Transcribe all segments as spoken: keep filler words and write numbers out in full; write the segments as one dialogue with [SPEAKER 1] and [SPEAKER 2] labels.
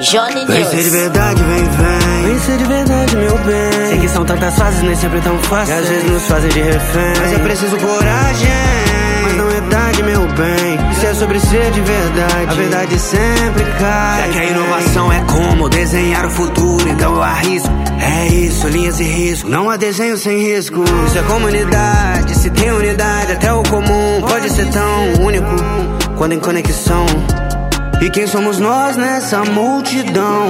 [SPEAKER 1] Johnny
[SPEAKER 2] Vem ser de
[SPEAKER 1] News.
[SPEAKER 2] verdade, vem, vem. Vem ser de verdade, meu bem. Sei que são tantas fases, nem sempre tão fáceis. E às vezes nos fazem de refém. Mas é preciso coragem. Mas não é tarde, meu bem. Isso é sobre ser de verdade. A verdade sempre cai. Já que a inovação é como desenhar o futuro, então eu arrisco. É isso, linhas e risco. Não há desenho sem risco. Isso é comunidade. Se tem unidade, até o comum pode ser tão único quando em conexão. E quem somos nós nessa multidão?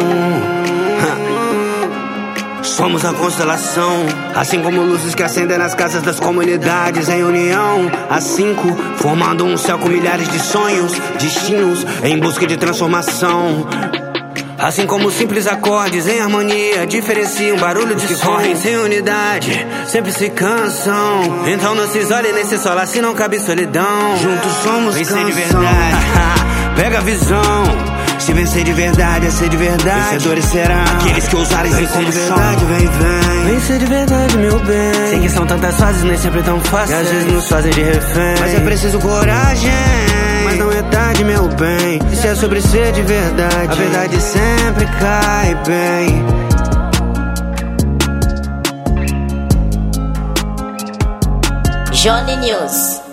[SPEAKER 2] Somos a constelação, assim como luzes que acendem nas casas das comunidades em união. As cinco, formando um céu com milhares de sonhos, destinos em busca de transformação. Assim como simples acordes em harmonia diferenciam barulho de que correm sem unidade, sempre se cansam. Então não se isole nesse sol, assim não cabe solidão. Juntos somos canção. Vencer de verdade. Pega a visão. Se vencer de verdade é ser de verdade. Vencedores serão aqueles que ousarem ser como de verdade, vem, vem. Vencer de verdade, meu bem. Sei que são tantas fases, nem sempre tão fáceis. E às vezes nos fazem de refém. Mas é preciso coragem. Mas não é tarde, meu bem. Isso é sobre ser de verdade. A verdade sempre cai bem.
[SPEAKER 1] Johnny News.